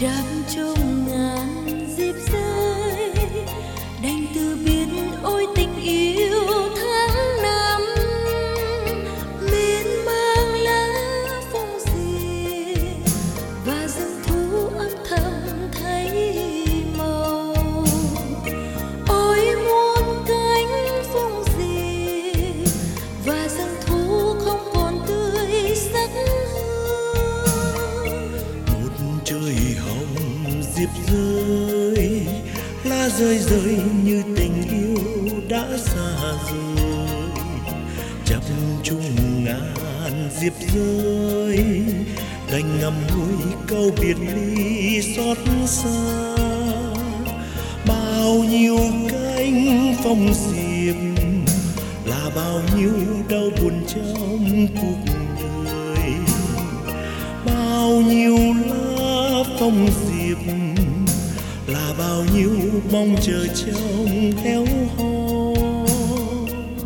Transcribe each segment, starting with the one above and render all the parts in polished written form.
Trạm trong ngàn diệp rơi đành từ biệt ôi tình yêu tháng năm, miên man lá phong diệp và rừng thu âm thầm thấy màu. Ôi muôn cánh phong diệp và rừng thu không còn tươi sắc hương. Một trời hồng diệp rơi, lá rơi rơi như tình yêu đã xa rời. Chập chung ngàn diệp rơi đành ngậm ngùi câu biệt ly xót xa. Bao nhiêu cánh phong diệp là bao nhiêu đau buồn trong cuộc đời. Bao nhiêu lá phong diệp là bao nhiêu mong chờ trong héo hon.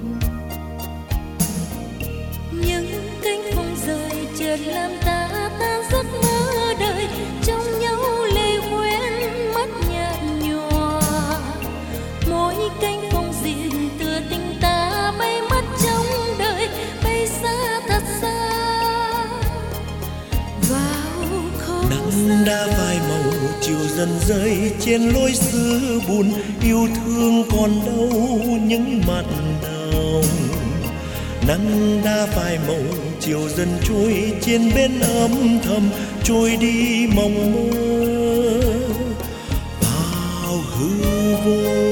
Những cánh phong rơi chợt làm ta tan giấc mơ đời, trong nhau lệ quen mắt nhạt nhòa. Mỗi cánh phong diệp tựa tình ta bay mất trong đời, bay xa thật xa vào không Nắng gian. đã phai màu chiều dần rơi trên lối xứ buồn, yêu thương còn đâu những mặn nồng. Nắng đã phai màu chiều dần trôi trên bên âm thầm, trôi đi mộng mơ vào hư vô.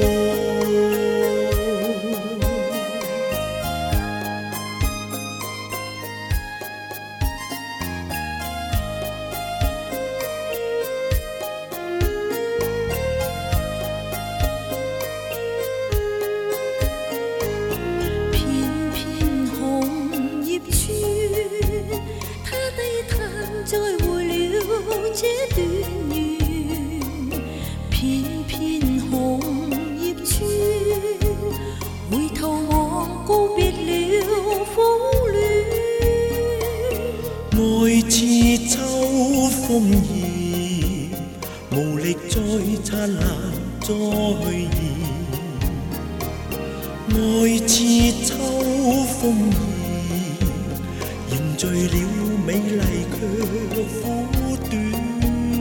Trôi vui liễu chế tuyên nhuyền, phiên phiên hồn nhịp chuyên vui thâu ngon cô biệt liễu phú luyện. Ngồi chi châu phong nhịp mù lịch trôi chan làn cho hơi nhìn. Ngồi chi châu phong nhịp nhìn trời liễu mấy lại khơ phú tuyên.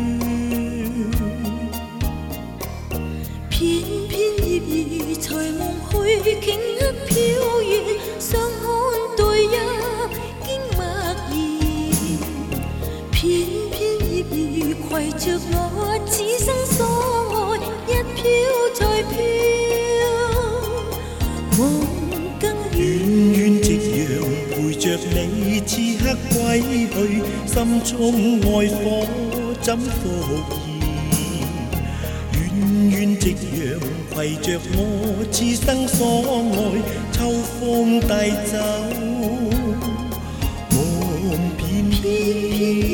Phiên phiên nhịp nhịp trời mong hôi kính ngất phiêu duyên, sương hôn tôi ya kính mạc gì. Phiên phiên nhịp nhịp quay trước ngõ chỉ sáng gió ngồi nhát phiêu trời phiêu mong căng Duyên duyên trích diệu vui chợt này chi hát quay hơi xăm trong ngồi phố chấm phô gì. Duyên duyên trích diệu quay chợt ngõ chi sáng gió ngồi thâu phong tài giáo mồm pin pin